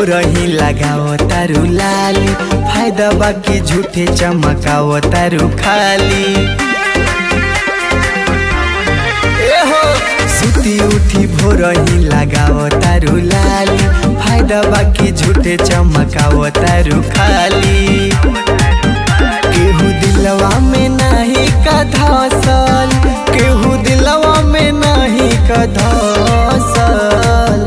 भोरही लगाओ तारू लाली, फायदा बाकी झूठे चमकाओ तारू खाली। सुती उठी भोरही लगाओ तारू लाली, फायदा बाकी झूठे चमकाओ तारू खाली। केहू दिलवा में नहीं का धसल, केहू दिलवा में नहीं का धसल।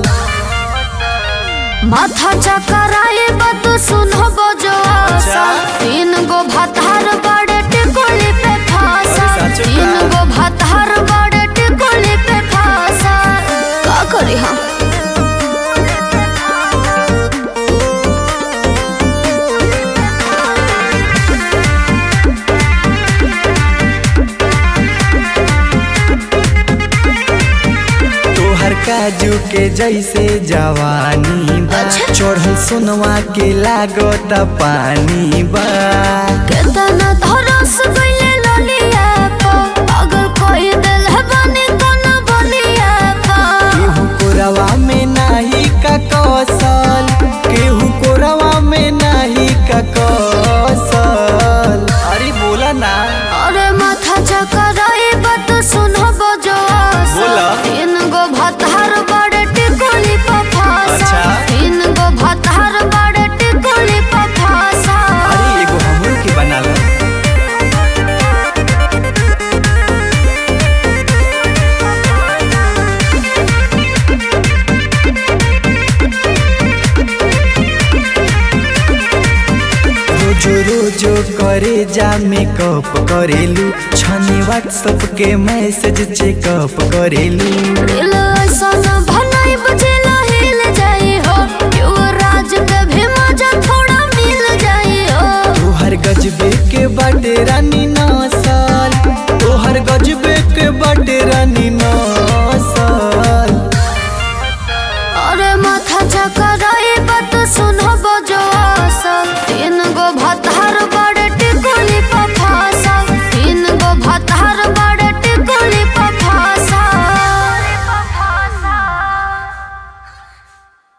माथा चकराए बत सुनो बजो आशा, तीन गो भातार बड़े टिकोली पे फांसा, तीन गो भातार बड़े टिकोली पे फांसा। का करी हम काजू के जैसे जवानी बा, चढ़ल सोनवा के लागत पानी बा। केतना धरस गइले ललिया पा, पागल कोई दिल है बनी कोना बलिया पा। केहू कोरवा में नाही का कौशल, केहू कोरवा में नाही का कौशल। अरे बोला ना। अरे माथा चकराए बत सुनो बजो आशा, तीन गो भातार बड़े टिकोली पे फांसा, तीन गो भातार बड़े टिकोली पे फांसा। अरे एगो हमरो के बना लो। रोजो रोजो करे जा मेकअप करेलू, छनी व्हाट्सएप के मैसेज चेकअप करेलू। दिल ऐसा न